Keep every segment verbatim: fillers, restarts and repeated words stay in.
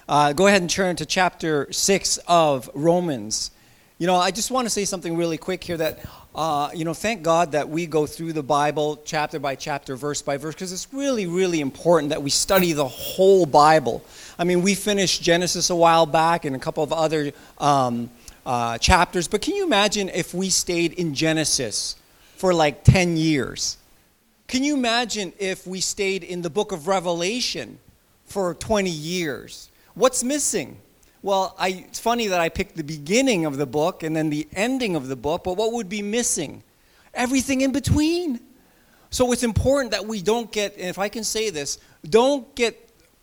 Uh, go ahead and turn to chapter six of Romans. You know, I just want to say something really quick here that, uh, you know, thank God that we go through the Bible chapter by chapter, verse by verse, because it's really, really important that we study the whole Bible. I mean, we finished Genesis a while back and a couple of other um, uh, chapters, but can you imagine if we stayed in Genesis for like ten years? Can you imagine if we stayed in the book of Revelation for twenty years? What's missing? Well, I, it's funny that I picked the beginning of the book and then the ending of the book, but what would be missing? Everything in between. So it's important that we don't get, and if I can say this, don't get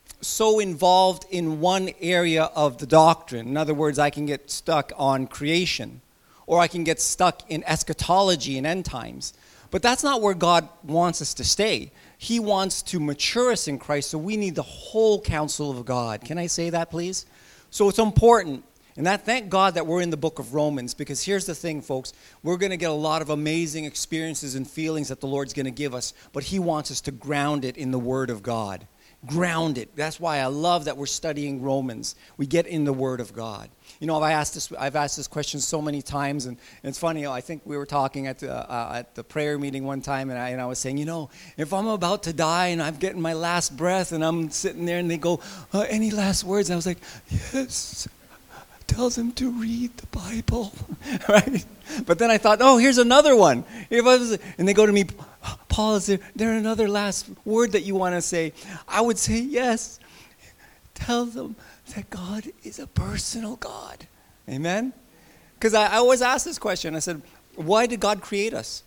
so involved in one area of the doctrine. In other words, I can get stuck on creation, or I can get stuck in eschatology and end times. But that's not where God wants us to stay. He wants to mature us in Christ, so we need the whole counsel of God. Can I say that, please? So it's important, and that thank God that we're in the book of Romans, because here's the thing, folks. We're going to get a lot of amazing experiences and feelings that the Lord's going to give us, but He wants us to ground it in the Word of God. Ground it. That's why I love that we're studying Romans. We get in the Word of God. You know, I've asked this, I've asked this question so many times, and, and it's funny. I think we were talking at the, uh, at the prayer meeting one time, and I, and I was saying, you know, if I'm about to die and I'm getting my last breath, and I'm sitting there, and they go, uh, any last words? And I was like, yes. Tell them to read the Bible, right? But then I thought, oh, here's another one. If I was, and they go to me, Paul, is there, there another last word that you want to say? I would say, yes. Tell them that God is a personal God. Amen? Because I, I always ask this question. I said, why did God create us?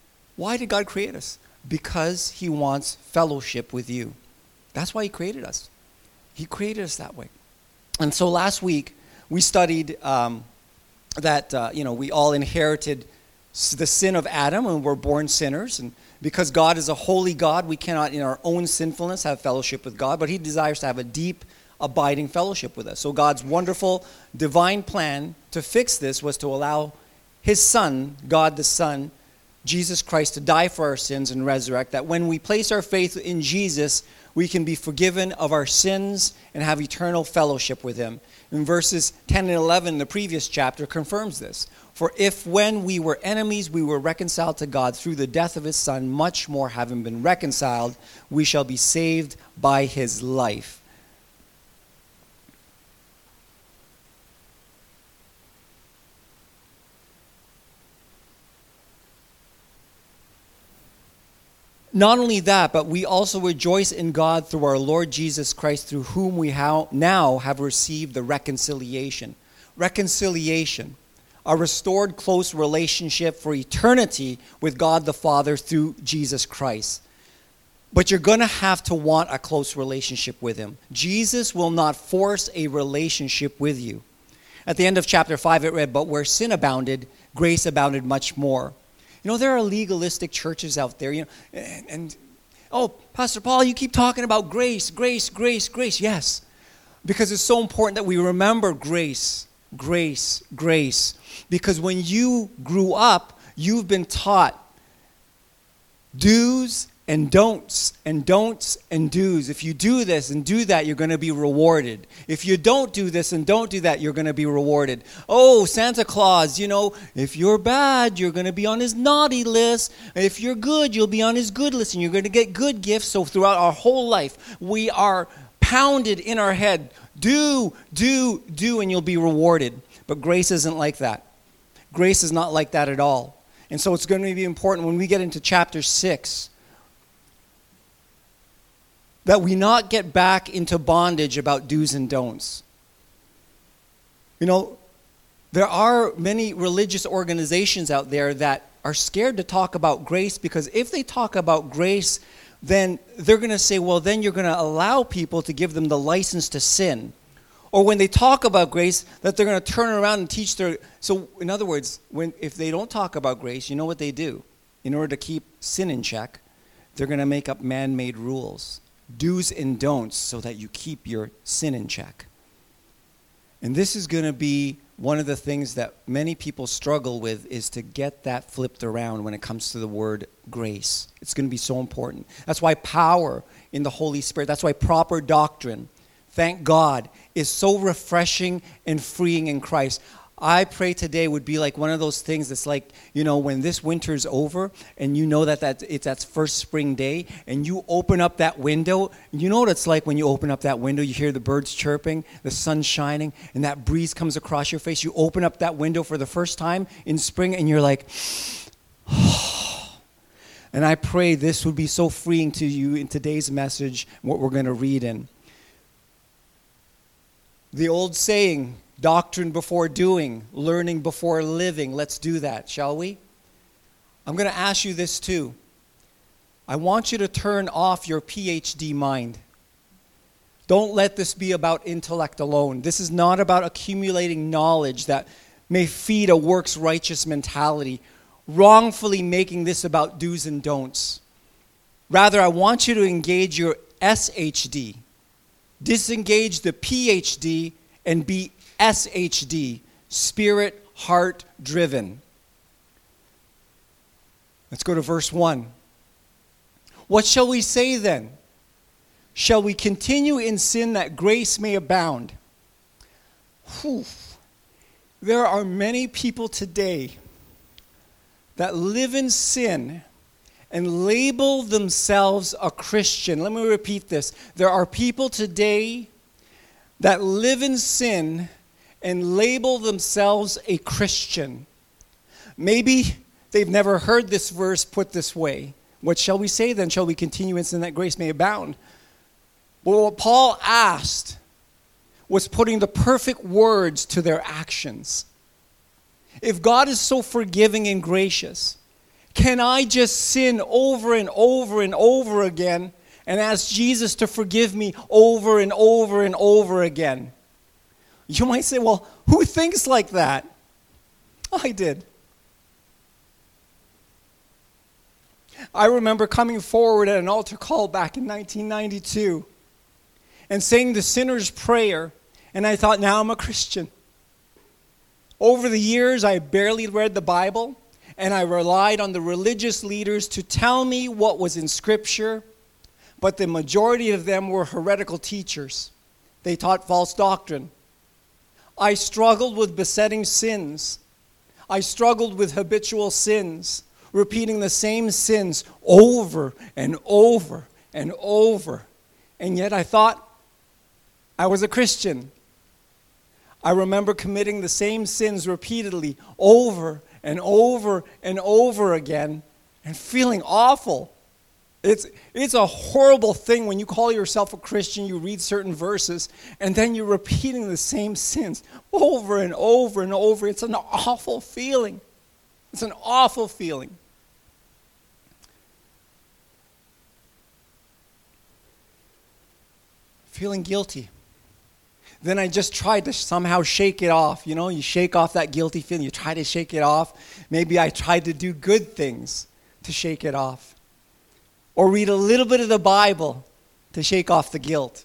Why did God create us? Because He wants fellowship with you. That's why He created us. He created us that way. And so last week, we studied um, that, uh, you know, we all inherited the sin of Adam and we're born sinners. And because God is a holy God, we cannot in our own sinfulness have fellowship with God, but He desires to have a deep, abiding fellowship with us. So God's wonderful, divine plan to fix this was to allow His Son, God the Son, Jesus Christ, to die for our sins and resurrect, that when we place our faith in Jesus, we can be forgiven of our sins and have eternal fellowship with Him. In verses ten and eleven, the previous chapter confirms this. For if when we were enemies, we were reconciled to God through the death of His Son, much more having been reconciled, we shall be saved by His life. Not only that, but we also rejoice in God through our Lord Jesus Christ, through whom we ha- now have received the reconciliation. Reconciliation, a restored close relationship for eternity with God the Father through Jesus Christ. But you're going to have to want a close relationship with Him. Jesus will not force a relationship with you. At the end of chapter five, it read, but where sin abounded, grace abounded much more. You know, there are legalistic churches out there, you know, and, and, oh, Pastor Paul, you keep talking about grace, grace, grace, grace. Yes, because it's so important that we remember grace, grace, grace. Because when you grew up, you've been taught do's and don'ts and don'ts and do's. If you do this and do that, you're going to be rewarded. If you don't do this and don't do that, you're going to be rewarded. Oh, Santa Claus, you know, if you're bad, you're going to be on his naughty list. If you're good, you'll be on his good list, and you're going to get good gifts. So throughout our whole life, we are pounded in our head, do, do, do, and you'll be rewarded. But grace isn't like that. Grace is not like that at all. And so it's going to be important when we get into chapter six, that we not get back into bondage about do's and don'ts. You know, there are many religious organizations out there that are scared to talk about grace, because if they talk about grace, then they're going to say, well, then you're going to allow people to give them the license to sin. Or when they talk about grace, that they're going to turn around and teach their... So, in other words, when if they don't talk about grace, you know what they do? In order to keep sin in check, they're going to make up man-made rules. Do's and don'ts, so that you keep your sin in check. And this is going to be one of the things that many people struggle with, is to get that flipped around when it comes to the word grace. It's going to be so important. That's why power in the Holy Spirit, that's why proper doctrine, thank God, is so refreshing and freeing in Christ. I pray today would be like one of those things that's like, you know, when this winter's over and you know that, that it's that first spring day and you open up that window. You know what it's like when you open up that window, you hear the birds chirping, the sun shining, and that breeze comes across your face. You open up that window for the first time in spring and you're like, oh. And I pray this would be so freeing to you in today's message, what we're going to read in. The old saying, doctrine before doing, learning before living. Let's do that, shall we? I'm going to ask you this too. I want you to turn off your P H D mind. Don't let this be about intellect alone. This is not about accumulating knowledge that may feed a works righteous mentality, wrongfully making this about do's and don'ts. Rather, I want you to engage your S H D. Disengage the P H D and be S H D, spirit, heart driven. Let's go to verse one. What shall we say then? Shall we continue in sin that grace may abound? Whew. There are many people today that live in sin and label themselves a Christian. Let me repeat this. There are people today that live in sin and label themselves a Christian. Maybe they've never heard this verse put this way. What shall we say then? Shall we continue in sin that grace may abound? Well, what Paul asked was putting the perfect words to their actions. If God is so forgiving and gracious, can I just sin over and over and over again and ask Jesus to forgive me over and over and over again? You might say, well, who thinks like that? I did. I remember coming forward at an altar call back in nineteen ninety-two and saying the sinner's prayer, and I thought, now I'm a Christian. Over the years, I barely read the Bible, and I relied on the religious leaders to tell me what was in Scripture, but the majority of them were heretical teachers. They taught false doctrine. I struggled with besetting sins. I struggled with habitual sins, repeating the same sins over and over and over. And yet I thought I was a Christian. I remember committing the same sins repeatedly over and over and over again and feeling awful. It's, it's a horrible thing when you call yourself a Christian, you read certain verses, and then you're repeating the same sins over and over and over. It's an awful feeling. It's an awful feeling. Feeling guilty. Then I just tried to somehow shake it off. You know, you shake off that guilty feeling. You try to shake it off. Maybe I tried to do good things to shake it off. Or read a little bit of the Bible to shake off the guilt.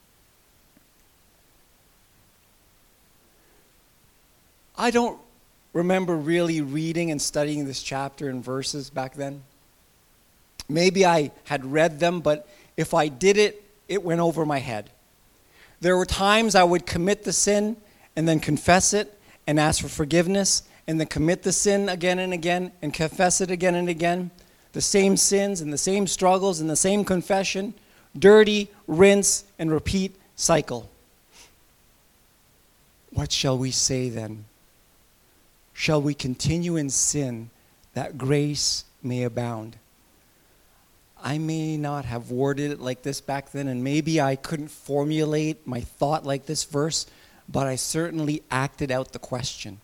I don't remember really reading and studying this chapter and verses back then. Maybe I had read them, but if I did it, it went over my head. There were times I would commit the sin and then confess it and ask for forgiveness and then commit the sin again and again and confess it again and again. The same sins and the same struggles and the same confession. Dirty, rinse, and repeat cycle. What shall we say then? Shall we continue in sin that grace may abound? I may not have worded it like this back then, and maybe I couldn't formulate my thought like this verse, but I certainly acted out the question.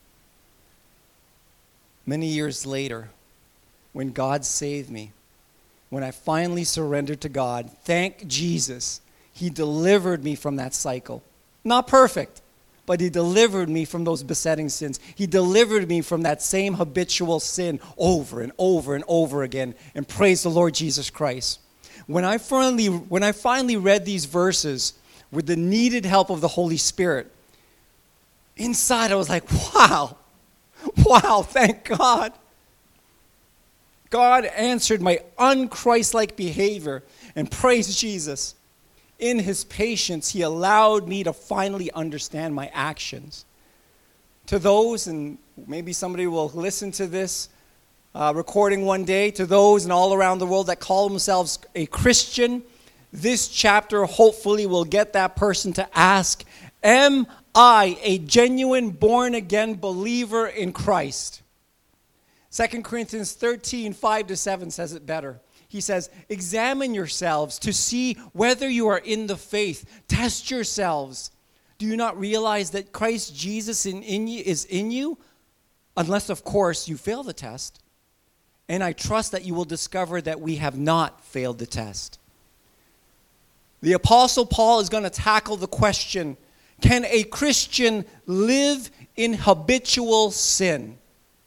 Many years later, when God saved me, when I finally surrendered to God, thank Jesus, He delivered me from that cycle. Not perfect, but He delivered me from those besetting sins. He delivered me from that same habitual sin over and over and over again. And praise the Lord Jesus Christ. When I finally, when I finally read these verses with the needed help of the Holy Spirit, inside I was like, wow, wow, thank God. God answered my un-Christ-like behavior, and praise Jesus. in his patience, he allowed me to finally understand my actions. To those, and maybe somebody will listen to this uh, recording one day, to those and all around the world that call themselves a Christian, this chapter hopefully will get that person to ask, am I a genuine born-again believer in Christ? Second Corinthians thirteen, five to seven says it better. He says, examine yourselves to see whether you are in the faith. Test yourselves. Do you not realize that Christ Jesus in, in you, is in you? Unless, of course, you fail the test. And I trust that you will discover that we have not failed the test. The Apostle Paul is going to tackle the question, can a Christian live in habitual sin?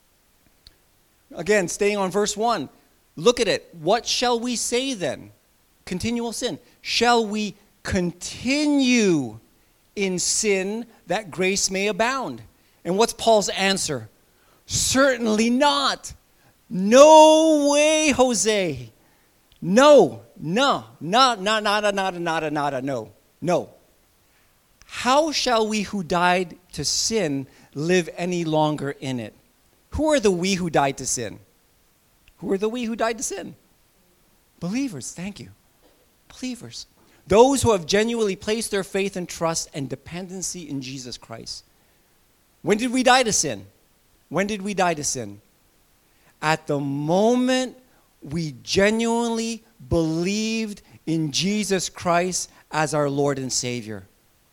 Again, staying on verse one. Look at it. What shall we say then? Continual sin. Shall we continue in sin that grace may abound? And what's Paul's answer? Certainly not. No way, Jose. No, no, not, not, nada, nada, nada, nada, no, no. How shall we who died to sin live any longer in it? Who are the we who died to sin? Who are the we who died to sin? Believers, thank you. Believers. Those who have genuinely placed their faith and trust and dependency in Jesus Christ. When did we die to sin? When did we die to sin? At the moment we genuinely believed in Jesus Christ as our Lord and Savior.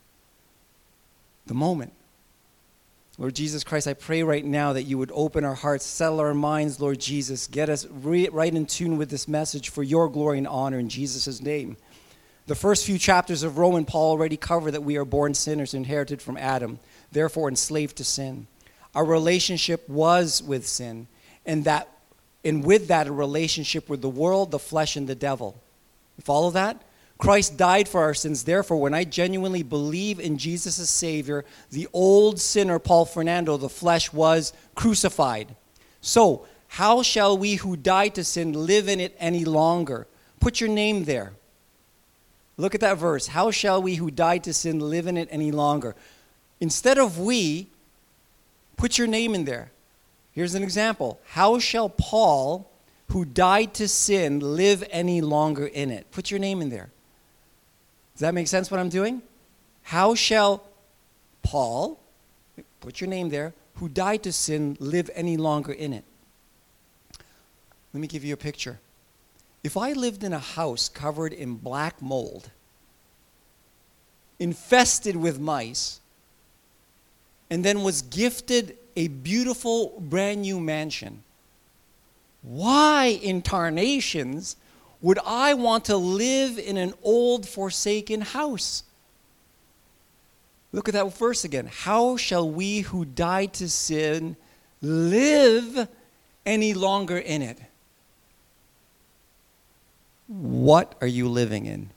The moment. Lord Jesus Christ, I pray right now that you would open our hearts, settle our minds, Lord Jesus. Get us re- right in tune with this message for your glory and honor in Jesus' name. The first few chapters of Romans, Paul already covered that we are born sinners, inherited from Adam, therefore enslaved to sin. Our relationship was with sin, and that, and with that, a relationship with the world, the flesh, and the devil. You follow that? Christ died for our sins. Therefore, when I genuinely believe in Jesus as Savior, the old sinner, Paul Fernando, the flesh, was crucified. So, how shall we who died to sin live in it any longer? Put your name there. Look at that verse. How shall we who died to sin live in it any longer? Instead of we, put your name in there. Here's an example. How shall Paul, who died to sin, live any longer in it? Put your name in there. Does that make sense what I'm doing? How shall Paul, put your name there, who died to sin, live any longer in it? Let me give you a picture. If I lived in a house covered in black mold, infested with mice, and then was gifted a beautiful brand new mansion, why in tarnations would I want to live in an old forsaken house? Look at that verse again. How shall we who died to sin live any longer in it? What are you living in?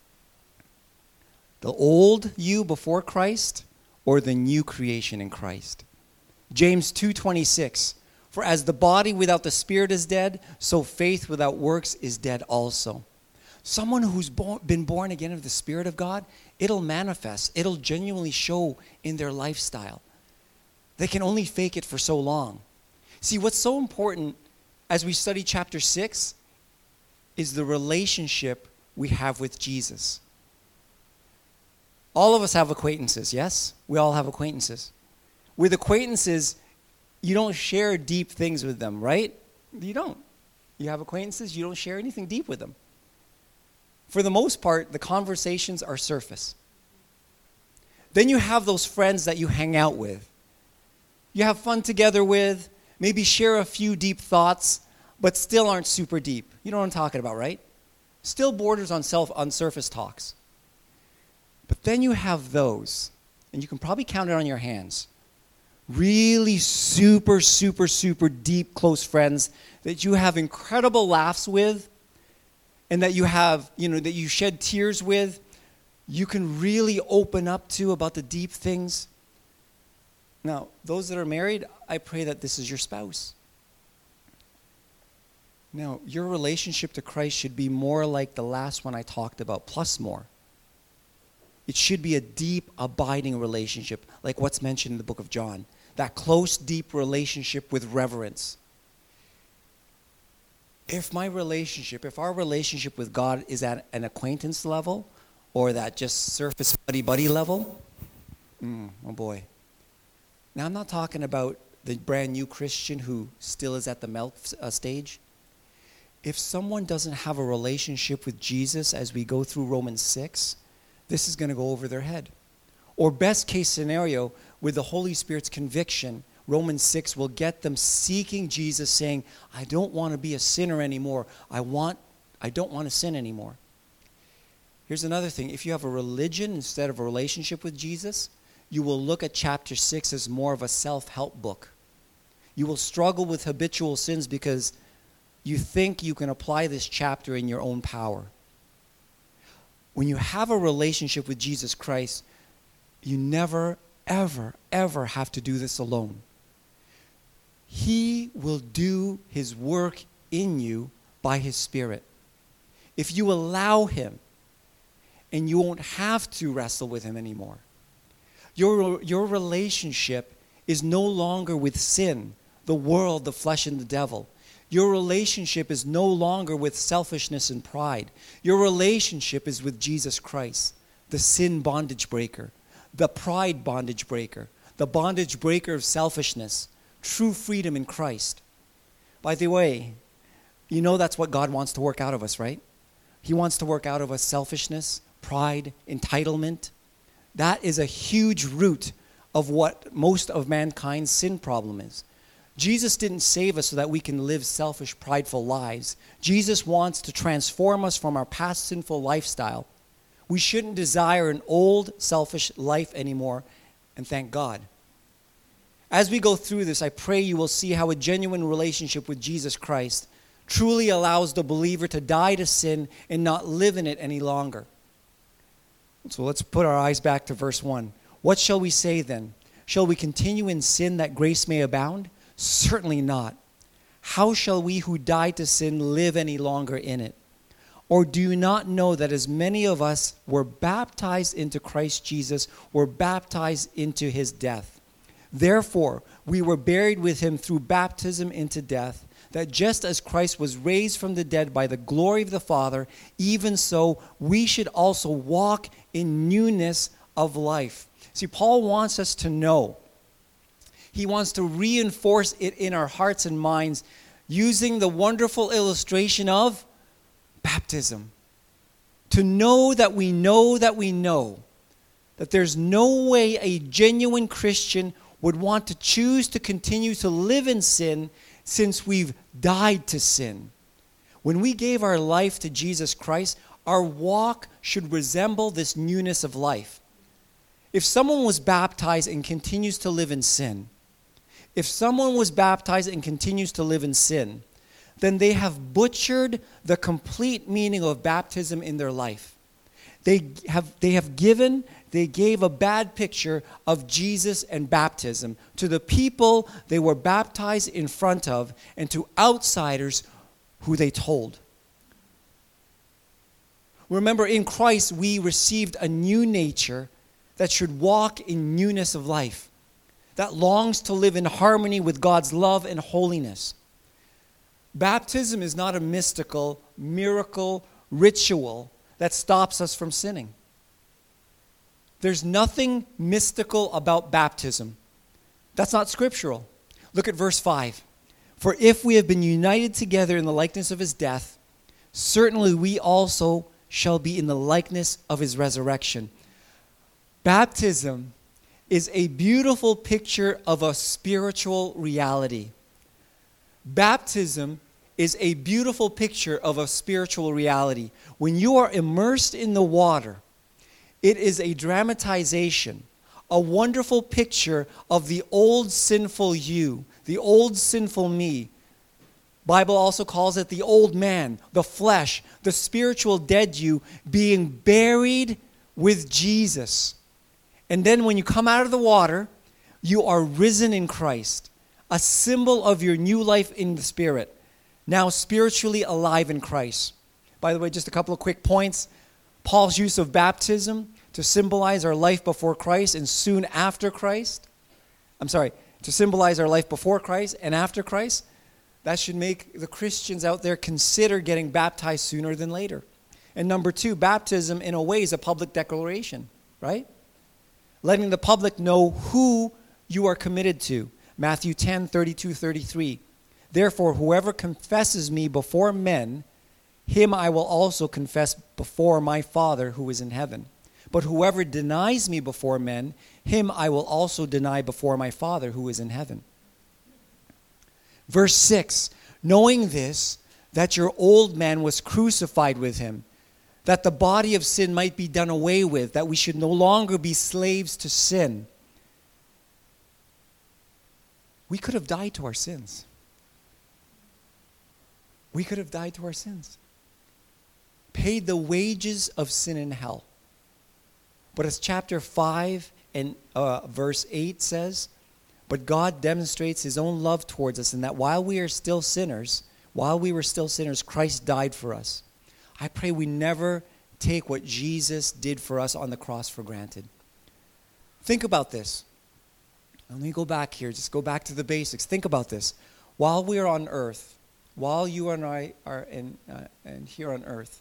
The old you before Christ or the new creation in Christ? James two twenty-six. For as the body without the spirit is dead, so faith without works is dead also. Someone who's born, been born again of the Spirit of God, it'll manifest. It'll genuinely show in their lifestyle. They can only fake it for so long. See, what's so important as we study chapter six is the relationship we have with Jesus. All of us have acquaintances, yes? We all have acquaintances. With acquaintances, you don't share deep things with them, right? You don't. You have acquaintances, you don't share anything deep with them. For the most part, the conversations are surface. Then you have those friends that you hang out with. You have fun together with, maybe share a few deep thoughts, but still aren't super deep. You know what I'm talking about, right? Still borders on self on surface talks. But then you have those, and you can probably count it on your hands, really super, super, super deep, close friends that you have incredible laughs with and that you have, you know, that you shed tears with, you can really open up to about the deep things. Now, those that are married, I pray that this is your spouse. Now, your relationship to Christ should be more like the last one I talked about, plus more. It should be a deep, abiding relationship, like what's mentioned in the book of John. That close, deep relationship with reverence. If my relationship, if our relationship with God is at an acquaintance level, or that just surface buddy-buddy level, mm, oh boy. Now, I'm not talking about the brand new Christian who still is at the milk uh, stage. If someone doesn't have a relationship with Jesus as we go through Romans six, this is going to go over their head. Or best case scenario, with the Holy Spirit's conviction, Romans six will get them seeking Jesus, saying, I don't want to be a sinner anymore. I want, I don't want to sin anymore. Here's another thing. If you have a religion instead of a relationship with Jesus, you will look at chapter six as more of a self-help book. You will struggle with habitual sins because you think you can apply this chapter in your own power. When you have a relationship with Jesus Christ, you never, ever, ever have to do this alone. He will do his work in you by his Spirit. If you allow him, and you won't have to wrestle with him anymore. Your, your relationship is no longer with sin, the world, the flesh, and the devil. Your relationship is no longer with selfishness and pride. Your relationship is with Jesus Christ, the sin bondage breaker, the pride bondage breaker, the bondage breaker of selfishness, true freedom in Christ. By the way, you know that's what God wants to work out of us, right? He wants to work out of us selfishness, pride, entitlement. That is a huge root of what most of mankind's sin problem is. Jesus didn't save us so that we can live selfish, prideful lives. Jesus wants to transform us from our past sinful lifestyle. We shouldn't desire an old, selfish life anymore, and thank God. As we go through this, I pray you will see how a genuine relationship with Jesus Christ truly allows the believer to die to sin and not live in it any longer. So let's put our eyes back to verse one. What shall we say then? Shall we continue in sin that grace may abound? Certainly not. How shall we who died to sin live any longer in it? Or do you not know that as many of us were baptized into Christ Jesus, were baptized into his death? Therefore, we were buried with him through baptism into death, that just as Christ was raised from the dead by the glory of the Father, even so we should also walk in newness of life. See, Paul wants us to know. He wants to reinforce it in our hearts and minds using the wonderful illustration of baptism. To know that we know that we know that there's no way a genuine Christian would want to choose to continue to live in sin since we've died to sin. When we gave our life to Jesus Christ, our walk should resemble this newness of life. If someone was baptized and continues to live in sin, if someone was baptized and continues to live in sin, then they have butchered the complete meaning of baptism in their life. They have, they have given, they gave a bad picture of Jesus and baptism to the people they were baptized in front of and to outsiders who they told. Remember, in Christ, we received a new nature that should walk in newness of life, that longs to live in harmony with God's love and holiness. Baptism is not a mystical, miracle, ritual that stops us from sinning. There's nothing mystical about baptism. That's not scriptural. Look at verse five. For if we have been united together in the likeness of his death, certainly we also shall be in the likeness of his resurrection. Baptism is a beautiful picture of a spiritual reality. Baptism is a beautiful picture of a spiritual reality. When you are immersed in the water, it is a dramatization, a wonderful picture of the old sinful you, the old sinful me. Bible also calls it the old man, the flesh, the spiritual dead you being buried with Jesus. And then when you come out of the water, you are risen in Christ, a symbol of your new life in the Spirit, now spiritually alive in Christ. By the way, just a couple of quick points. Paul's use of baptism to symbolize our life before Christ and soon after Christ. I'm sorry, to symbolize our life before Christ and after Christ. That should make the Christians out there consider getting baptized sooner than later. And number two, baptism in a way is a public declaration, right? Letting the public know who you are committed to. Matthew ten, thirty-two, thirty-three. Therefore, whoever confesses me before men, him I will also confess before my Father who is in heaven. But whoever denies me before men, him I will also deny before my Father who is in heaven. Verse six, knowing this, that your old man was crucified with him, that the body of sin might be done away with, that we should no longer be slaves to sin. We could have died to our sins. We could have died to our sins. Paid the wages of sin in hell. But as chapter five and uh, verse eight says, but God demonstrates his own love towards us in that while we are still sinners, while we were still sinners, Christ died for us. I pray we never take what Jesus did for us on the cross for granted. Think about this. Let me go back here. Just go back to the basics. Think about this. While we are on earth, while you and I are in, uh, and here on earth,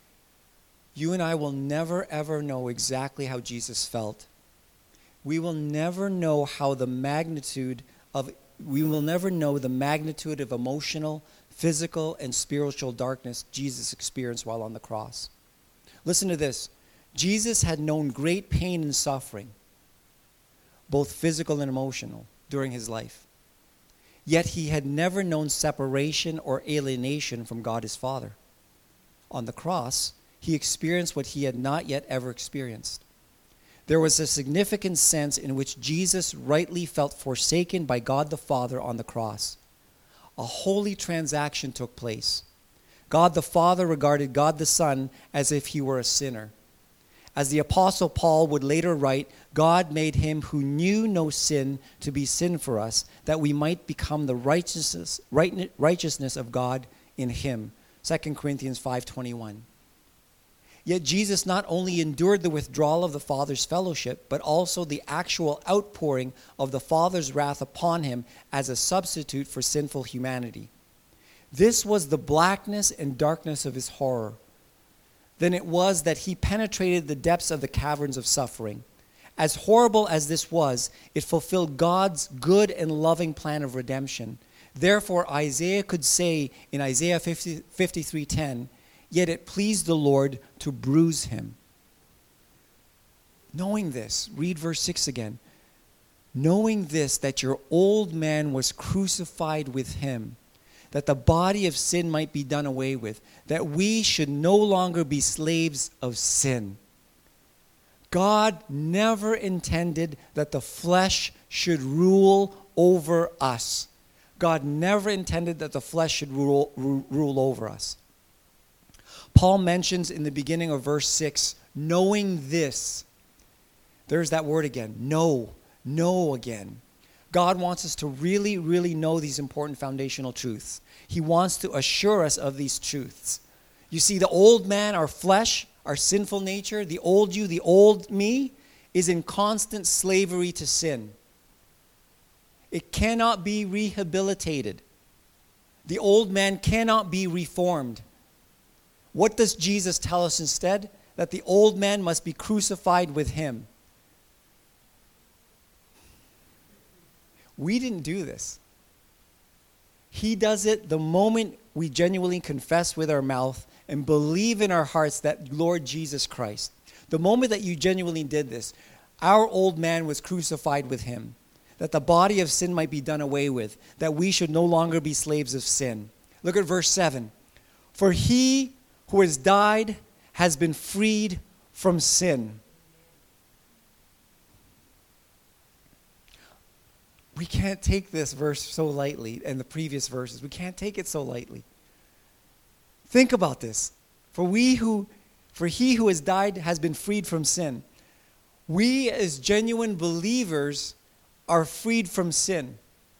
you and I will never, ever know exactly how Jesus felt. We will never know how the magnitude of, we will never know the magnitude of emotional, physical, and spiritual darkness Jesus experienced while on the cross. Listen to this. Jesus had known great pain and suffering, both physical and emotional, during his life. Yet he had never known separation or alienation from God his Father. On the cross, he experienced what he had not yet ever experienced. There was a significant sense in which Jesus rightly felt forsaken by God the Father on the cross. A holy transaction took place. God the Father regarded God the Son as if he were a sinner. As the Apostle Paul would later write, God made him who knew no sin to be sin for us, that we might become the righteousness, right, righteousness of God in him. Second Corinthians five twenty-one. Yet Jesus not only endured the withdrawal of the Father's fellowship, but also the actual outpouring of the Father's wrath upon him as a substitute for sinful humanity. This was the blackness and darkness of his horror. Then it was that he penetrated the depths of the caverns of suffering. As horrible as this was, it fulfilled God's good and loving plan of redemption. Therefore, Isaiah could say in Isaiah fifty-three ten, yet it pleased the Lord to bruise him. Knowing this, read verse six again. Knowing this, that your old man was crucified with him, that the body of sin might be done away with, that we should no longer be slaves of sin. God never intended that the flesh should rule over us. God never intended that the flesh should rule, rule over us. Paul mentions in the beginning of verse six, knowing this. There's that word again, know, know again. God wants us to really, really know these important foundational truths. He wants to assure us of these truths. You see, the old man, our flesh, our sinful nature, the old you, the old me, is in constant slavery to sin. It cannot be rehabilitated. The old man cannot be reformed. What does Jesus tell us instead? That the old man must be crucified with him. We didn't do this. He does it the moment we genuinely confess with our mouth and believe in our hearts that Lord Jesus Christ. The moment that you genuinely did this, our old man was crucified with him, that the body of sin might be done away with, that we should no longer be slaves of sin. Look at verse seven. For he who has died has been freed from sin. We can't take this verse so lightly, and the previous verses. We can't take it so lightly. Think about this. For we who, for he who has died has been freed from sin. We as genuine believers are freed from sin.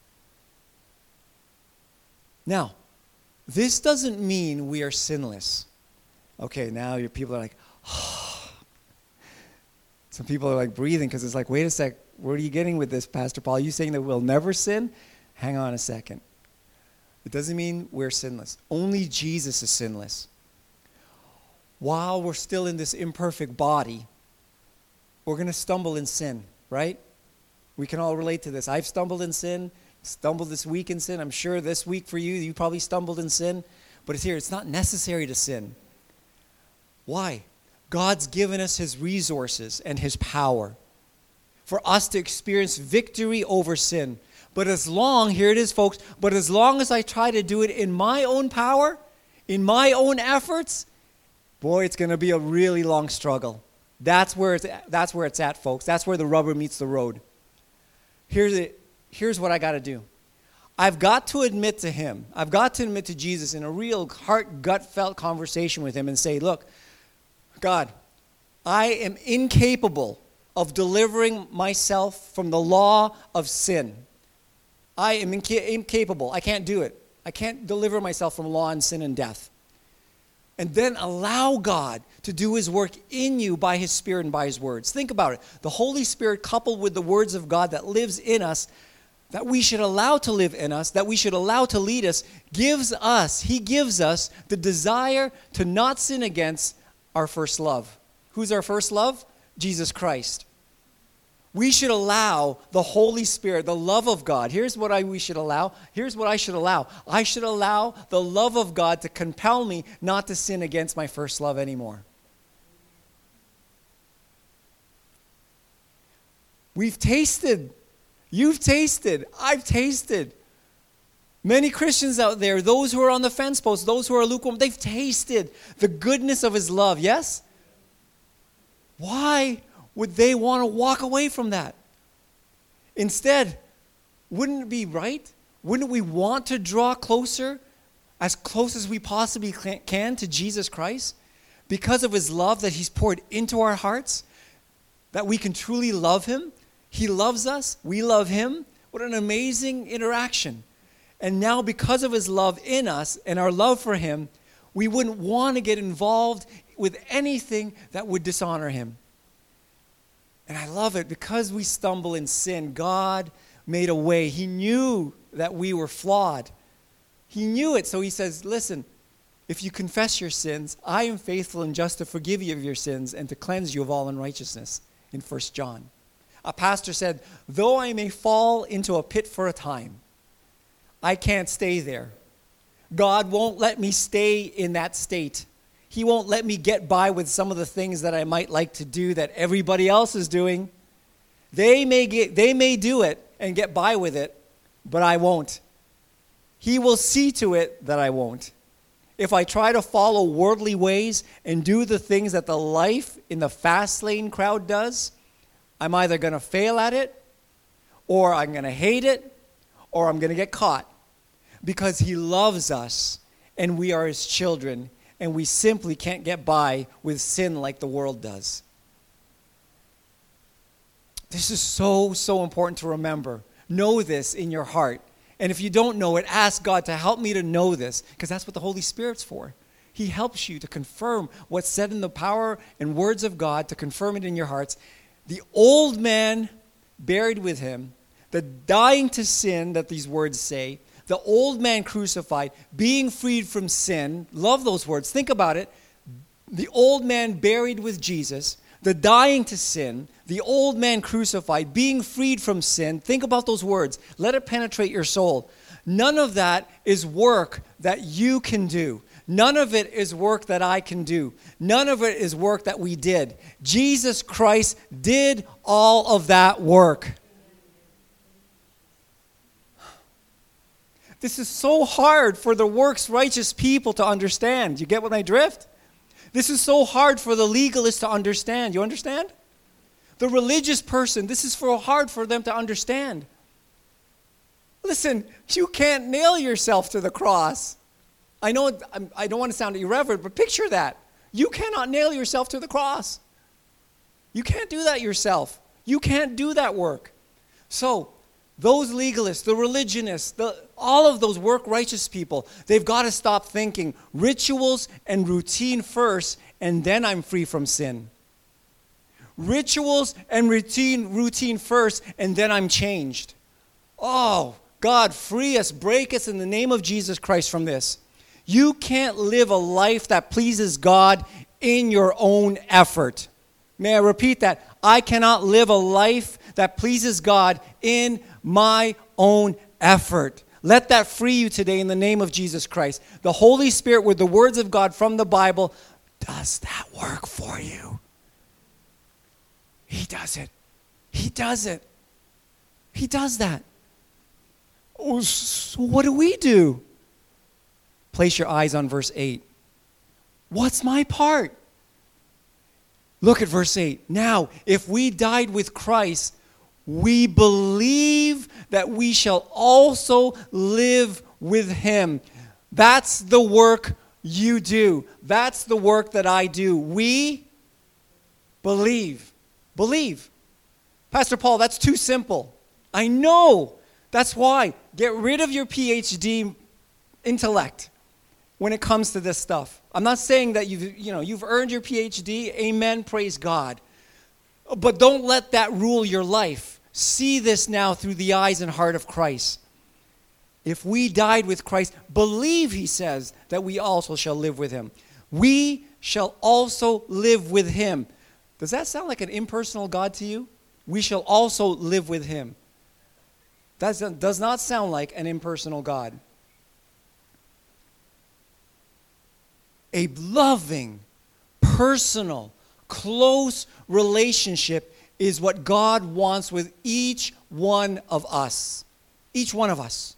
Now, this doesn't mean we are sinless. Okay, now your people are like, oh. Some people are like breathing because it's like, wait a sec, where are you getting with this, Pastor Paul? Are you saying that we'll never sin? Hang on a second. It doesn't mean we're sinless. Only Jesus is sinless. While we're still in this imperfect body, we're going to stumble in sin, right? We can all relate to this. I've stumbled in sin, stumbled this week in sin. I'm sure this week for you, you probably stumbled in sin. But it's here, it's not necessary to sin. Why? God's given us his resources and his power for us to experience victory over sin. But as long, here it is, folks, but as long as I try to do it in my own power, in my own efforts, boy, it's going to be a really long struggle. That's where it's at, that's where it's at, folks. That's where the rubber meets the road. Here's it. Here's what I got to do. I've got to admit to him, I've got to admit to Jesus in a real heart, gut felt conversation with him and say, look, God, I am incapable of delivering myself from the law of sin. I am inca- incapable. I can't do it. I can't deliver myself from law and sin and death. And then allow God to do his work in you by his Spirit and by his words. Think about it. The Holy Spirit coupled with the words of God that lives in us, that we should allow to live in us, that we should allow to lead us, gives us, he gives us the desire to not sin against our first love. Who's our first love? Jesus Christ. We should allow the Holy Spirit, the love of God. Here's what I we should allow. Here's what I should allow. I should allow the love of God to compel me not to sin against my first love anymore. We've tasted. You've tasted. I've tasted. Many Christians out there, those who are on the fence post, those who are lukewarm, they've tasted the goodness of his love. Yes? Why would they want to walk away from that? Instead, wouldn't it be right? Wouldn't we want to draw closer, as close as we possibly can to Jesus Christ? Because of his love that he's poured into our hearts, that we can truly love him. He loves us. We love him. What an amazing interaction. And now because of his love in us and our love for him, we wouldn't want to get involved with anything that would dishonor him. And I love it. Because we stumble in sin, God made a way. He knew that we were flawed. He knew it. So he says, listen, if you confess your sins, I am faithful and just to forgive you of your sins and to cleanse you of all unrighteousness in First John. A pastor said, though I may fall into a pit for a time, I can't stay there. God won't let me stay in that state. He won't let me get by with some of the things that I might like to do that everybody else is doing. They may get, they may do it and get by with it, but I won't. He will see to it that I won't. If I try to follow worldly ways and do the things that the life in the fast lane crowd does, I'm either going to fail at it, or I'm going to hate it, or I'm going to get caught. Because he loves us, and we are his children, and we simply can't get by with sin like the world does. This is so, so important to remember. Know this in your heart. And if you don't know it, ask God to help me to know this, because that's what the Holy Spirit's for. He helps you to confirm what's said in the power and words of God, to confirm it in your hearts. The old man buried with him, the dying to sin that these words say, the old man crucified, being freed from sin. Love those words. Think about it. The old man buried with Jesus, the dying to sin, the old man crucified, being freed from sin. Think about those words. Let it penetrate your soul. None of that is work that you can do. None of it is work that I can do. None of it is work that we did. Jesus Christ did all of that work. This is so hard for the works righteous people to understand. You get what I drift? This is so hard for the legalist to understand. You understand? The religious person, this is for hard for them to understand. Listen, you can't nail yourself to the cross. I know I don't want to sound irreverent, but picture that. You cannot nail yourself to the cross. You can't do that yourself. You can't do that work. So, those legalists, the religionists, the, all of those work righteous people, they've got to stop thinking rituals and routine first, and then I'm free from sin. Rituals and routine, routine first, and then I'm changed. Oh, God, free us, break us in the name of Jesus Christ from this. You can't live a life that pleases God in your own effort. May I repeat that? I cannot live a life that pleases God in my own effort. Let that free you today in the name of Jesus Christ. The Holy Spirit, with the words of God from the Bible, does that work for you. He does it. He does it. He does that. Oh, so what do we do? Place your eyes on verse eight. What's my part? Look at verse eight. Now, if we died with Christ, we believe that we shall also live with him. That's the work you do. That's the work that I do. We believe. Believe. Pastor Paul, that's too simple. I know. That's why. Get rid of your P H D intellect when it comes to this stuff. I'm not saying that you've, you know, you've earned your P H D. Amen. Praise God. But don't let that rule your life. See this now through the eyes and heart of Christ. If we died with Christ, believe, he says, that we also shall live with him. We shall also live with him. Does that sound like an impersonal God to you? We shall also live with him. That does not sound like an impersonal God. A loving, personal, close relationship is what God wants with each one of us. Each one of us.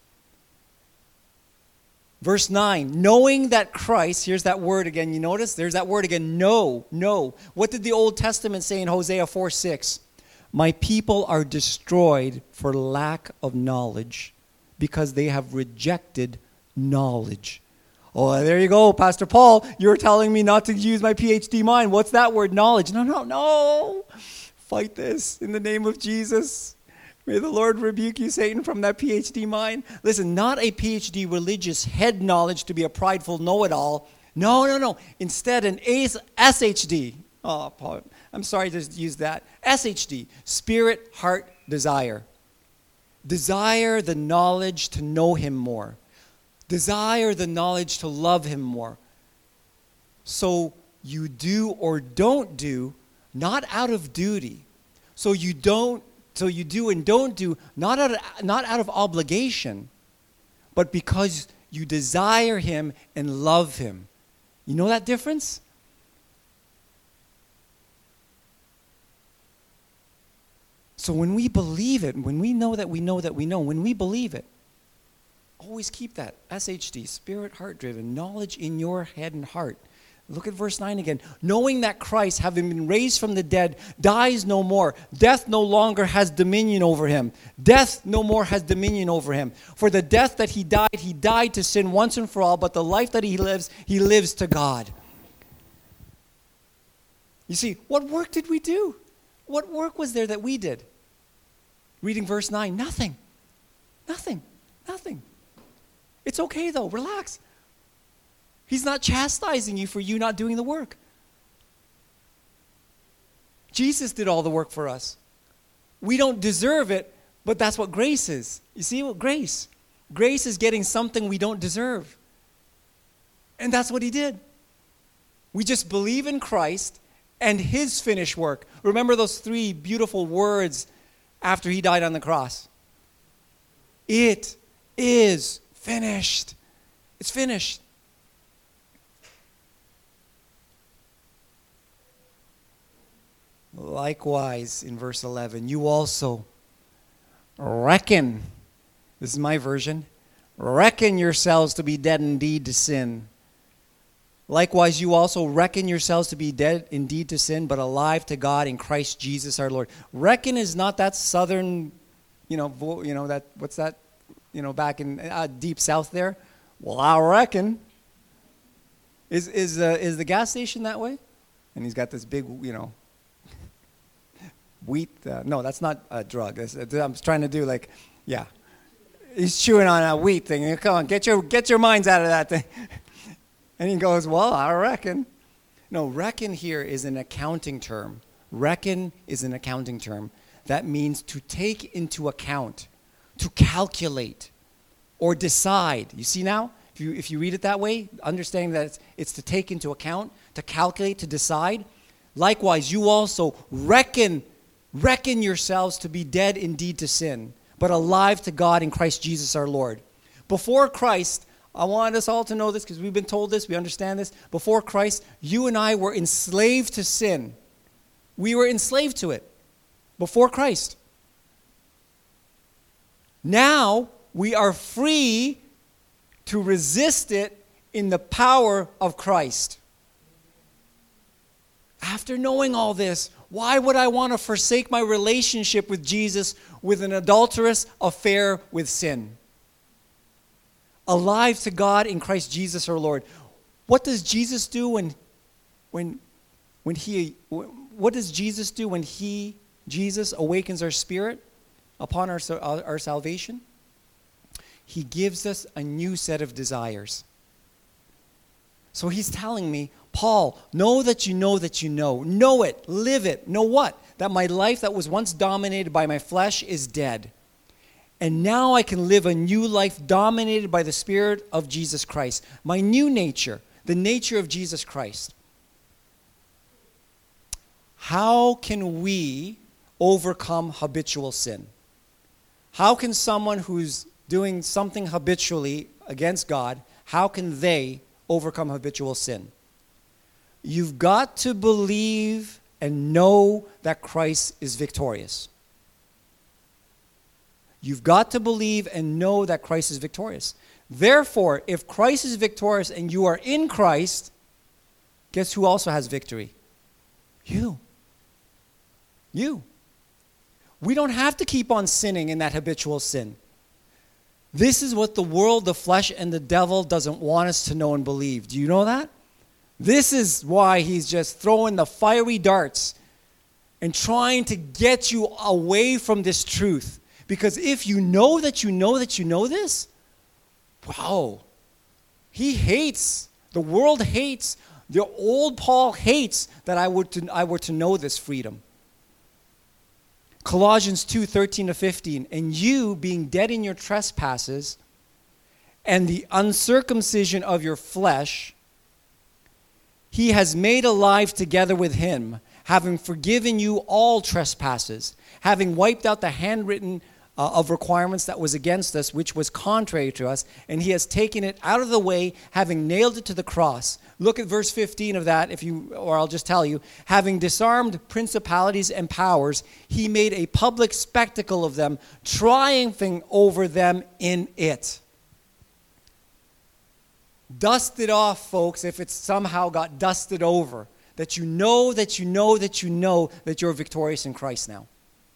Verse nine, knowing that Christ, here's that word again, you notice? There's that word again, know, know. What did the Old Testament say in Hosea four six? My people are destroyed for lack of knowledge because they have rejected knowledge. Oh, there you go, Pastor Paul. You're telling me not to use my P H D mind. What's that word, knowledge? No, no, no. Fight this in the name of Jesus. May the Lord rebuke you, Satan, from that P H D mind. Listen, not a P H D religious head knowledge to be a prideful know-it-all. No, no, no. Instead, an S H D. Oh, Paul, I'm sorry to use that. S H D, spirit, heart, desire. Desire the knowledge to know him more. Desire the knowledge to love him more. So you do or don't do, not out of duty. So you don't So you do and don't do, not out of, not out of obligation, but because you desire him and love him. You know that difference? So when we believe it, when we know that we know that we know, when we believe it, always keep that. S H D, spirit, heart driven, knowledge in your head and heart. Look at verse nine again. Knowing that Christ, having been raised from the dead, dies no more. Death no longer has dominion over him. Death no more has dominion over him. For the death that he died, he died to sin once and for all, but the life that he lives, he lives to God. You see, what work did we do? What work was there that we did? Reading verse nine, nothing. Nothing. Nothing. It's okay though, relax. He's not chastising you for you not doing the work. Jesus did all the work for us. We don't deserve it, but that's what grace is. You see what grace? Grace is getting something we don't deserve. And that's what he did. We just believe in Christ and his finished work. Remember those three beautiful words after he died on the cross? It is finished. It's finished. Likewise, in verse eleven, you also reckon, this is my version, reckon yourselves to be dead indeed to sin. Likewise, you also reckon yourselves to be dead indeed to sin, but alive to God in Christ Jesus our Lord. Reckon is not that southern, you know, vo- you know that what's that, you know, back in uh, deep south there. Well, I reckon. Is is uh, is the gas station that way? And he's got this big, you know. Wheat, uh, no, that's not a drug. That's, I'm trying to do like, yeah. He's chewing on a wheat thing. Come on, get your get your minds out of that thing. And he goes, well, I reckon. No, reckon here is an accounting term. Reckon is an accounting term. That means to take into account, to calculate, or decide. You see now? If you, if you read it that way, understanding that it's, it's to take into account, to calculate, to decide. Likewise, you also reckon, reckon yourselves to be dead indeed to sin, but alive to God in Christ Jesus our Lord. Before Christ, I want us all to know this because we've been told this, we understand this. Before Christ, you and I were enslaved to sin. We were enslaved to it before Christ. Now, we are free to resist it in the power of Christ. After knowing all this, why would I want to forsake my relationship with Jesus with an adulterous affair with sin? Alive to God in Christ Jesus our Lord. What does Jesus do when, when, when he, what does Jesus do when he, Jesus, awakens our spirit upon our, our salvation? He gives us a new set of desires. So he's telling me, Paul, know that you know that you know. Know it. Live it. Know what? That my life that was once dominated by my flesh is dead. And now I can live a new life dominated by the Spirit of Jesus Christ. My new nature, the nature of Jesus Christ. How can we overcome habitual sin? How can someone who's doing something habitually against God, how can they overcome habitual sin? You've got to believe and know that Christ is victorious. You've got to believe and know that Christ is victorious. Therefore, if Christ is victorious and you are in Christ, guess who also has victory? You. You. We don't have to keep on sinning in that habitual sin. This is what the world, the flesh, and the devil doesn't want us to know and believe. Do you know that? This is why he's just throwing the fiery darts and trying to get you away from this truth. Because if you know that you know that you know this, wow, he hates, the world hates, the old Paul hates that I were to, I were to know this freedom. Colossians two, thirteen to fifteen, and you being dead in your trespasses and the uncircumcision of your flesh, he has made alive together with him, having forgiven you all trespasses, having wiped out the handwritten uh, of requirements that was against us, which was contrary to us, and he has taken it out of the way, having nailed it to the cross. Look at verse fifteen of that, if you, or I'll just tell you. Having disarmed principalities and powers, he made a public spectacle of them, triumphing over them in it. Dust it off, folks, if it's somehow got dusted over. That you know, that you know, that you know that you're victorious in Christ now.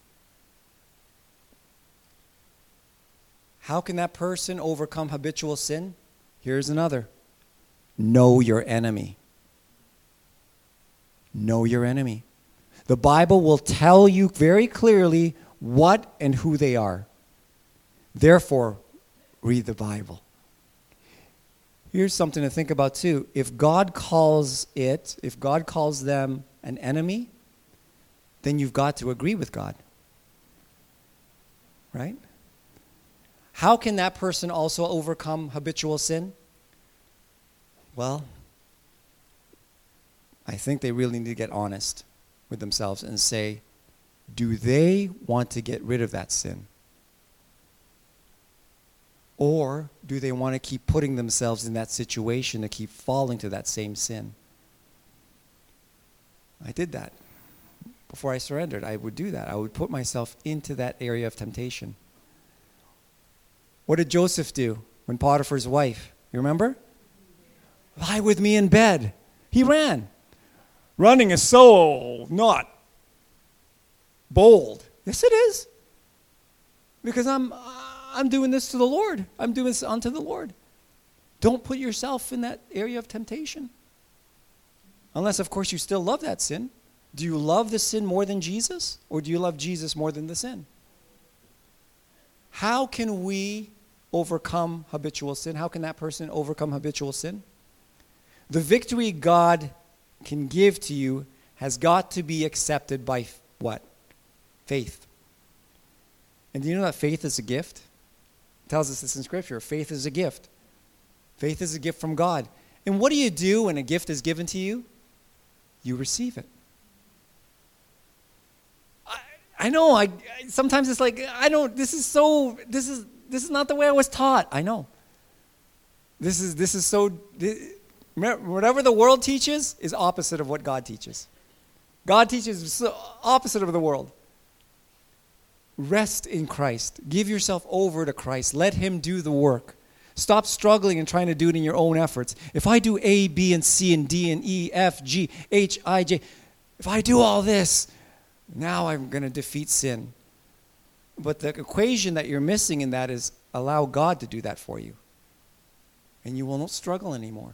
How can that person overcome habitual sin? Here's another. Know your enemy. Know your enemy. The Bible will tell you very clearly what and who they are. Therefore, read the Bible. Here's something to think about too. If God calls it, if God calls them an enemy, then you've got to agree with God. Right? How can that person also overcome habitual sin? Well, I think they really need to get honest with themselves and say, do they want to get rid of that sin? Or do they want to keep putting themselves in that situation to keep falling to that same sin? I did that. Before I surrendered, I would do that. I would put myself into that area of temptation. What did Joseph do when Potiphar's wife, you remember? Lie with me in bed. He ran. Running is so not bold. Yes, it is. Because I'm... I'm doing this to the Lord. I'm doing this unto the Lord. Don't put yourself in that area of temptation. Unless, of course, you still love that sin. Do you love the sin more than Jesus? Or do you love Jesus more than the sin? How can we overcome habitual sin? How can that person overcome habitual sin? The victory God can give to you has got to be accepted by what? Faith. And do you know that faith is a gift? It tells us this in Scripture. Faith is a gift. Faith is a gift from God. And what do you do when a gift is given to you? You receive it. I, I know, I, I sometimes it's like, I don't, this is so, this is, this is not the way I was taught. I know. This is, this is so, this, whatever the world teaches is opposite of what God teaches. God teaches so opposite of the world. Rest in Christ. Give yourself over to Christ. Let him do the work. Stop struggling and trying to do it in your own efforts. If I do A, B, and C, and D, and E, F, G, H, I, J, if I do all this, now I'm going to defeat sin. But the equation that you're missing in that is allow God to do that for you. And you will not struggle anymore.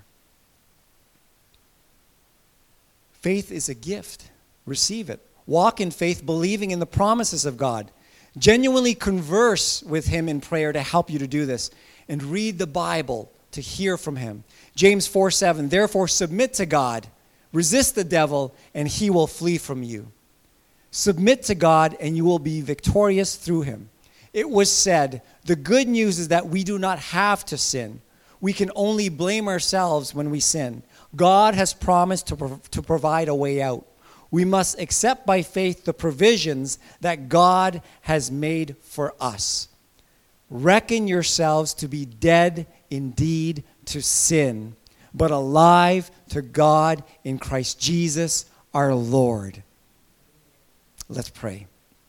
Faith is a gift. Receive it. Walk in faith, believing in the promises of God. Genuinely converse with him in prayer to help you to do this. And read the Bible to hear from him. James four seven, therefore submit to God, resist the devil, and he will flee from you. Submit to God, and you will be victorious through him. It was said, the good news is that we do not have to sin. We can only blame ourselves when we sin. God has promised to, pro- to provide a way out. We must accept by faith the provisions that God has made for us. Reckon yourselves to be dead indeed to sin, but alive to God in Christ Jesus our Lord. Let's pray.